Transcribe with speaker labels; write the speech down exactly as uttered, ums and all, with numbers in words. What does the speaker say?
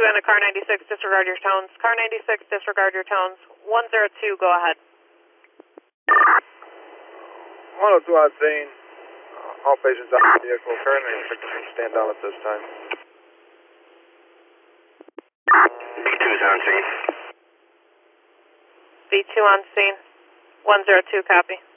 Speaker 1: and a car ninety-six, disregard your tones. Car ninety-six, disregard your tones. one zero two, go ahead.
Speaker 2: one oh two on scene. Uh, all patients out of the vehicle. Car ninety-six, stand down at this time.
Speaker 3: B two's on scene.
Speaker 1: B two on scene. one zero two, copy.